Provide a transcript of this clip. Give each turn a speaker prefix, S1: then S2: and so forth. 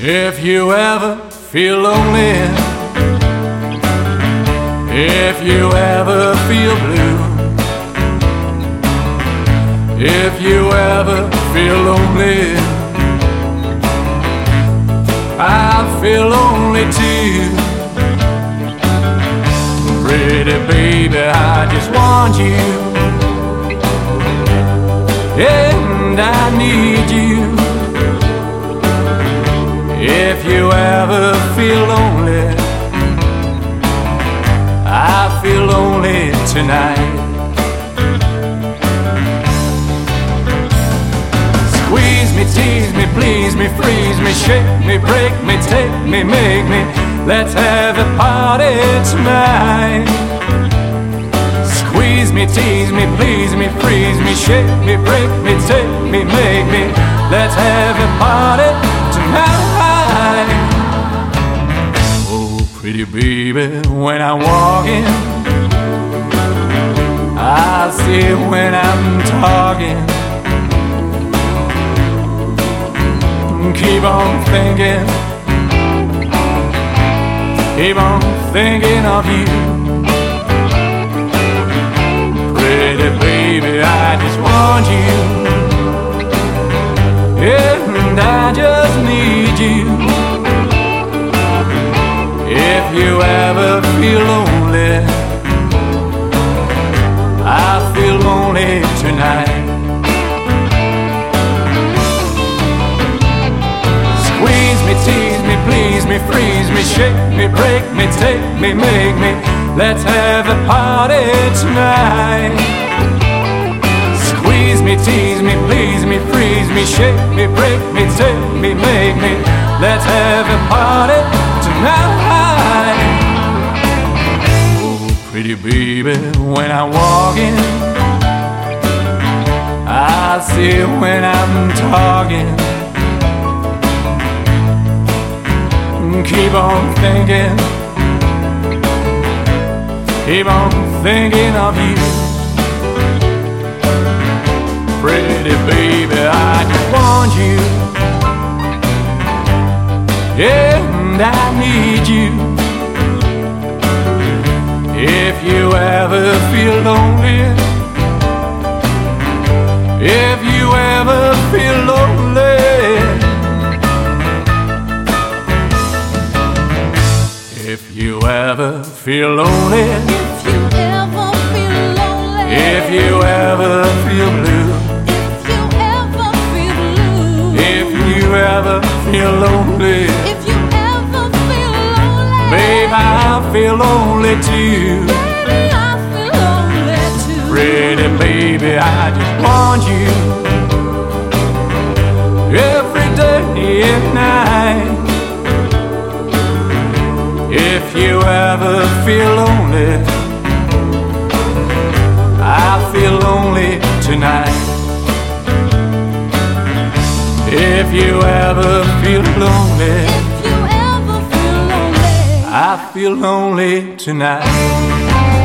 S1: If you ever feel lonely, if you ever feel blue, if you ever feel lonely, I feel lonely too. Pretty baby, I just want you, and I need you. If you ever feel lonely, I feel lonely tonight. Squeeze me, tease me, please me, freeze me, shake me, break me, take me, make me. Let's have a party tonight. Squeeze me, tease me, please me, freeze me, shake me, break me, take me, make me. Let's have a party tonight. Oh, pretty baby, when I'm walking, I see it when I'm talking. Keep on thinking, keep on thinking of you. Pretty baby, I just want you, and I just need you. If you ever feel lonely, I feel lonely tonight. Squeeze me, tease me, please me, freeze me, shake me, break me, take me, make me. Let's have a party tonight. Squeeze me, tease me, please me, freeze me, shake me, break me, take me, make me. Let's have a party tonight. Oh, pretty baby, when I'm walking, I see it when I'm talking. Keep on thinking, keep on thinking of you. Pretty baby, I just want you, and I need you. If you ever feel lonely, if you ever feel lonely, if you ever feel lonely, if you ever feel blue, if you ever feel lonely, babe, I feel lonely too. Pretty baby, I just want you every day and night. If you ever feel lonely, I feel lonely tonight. If you ever feel lonely, I feel lonely tonight.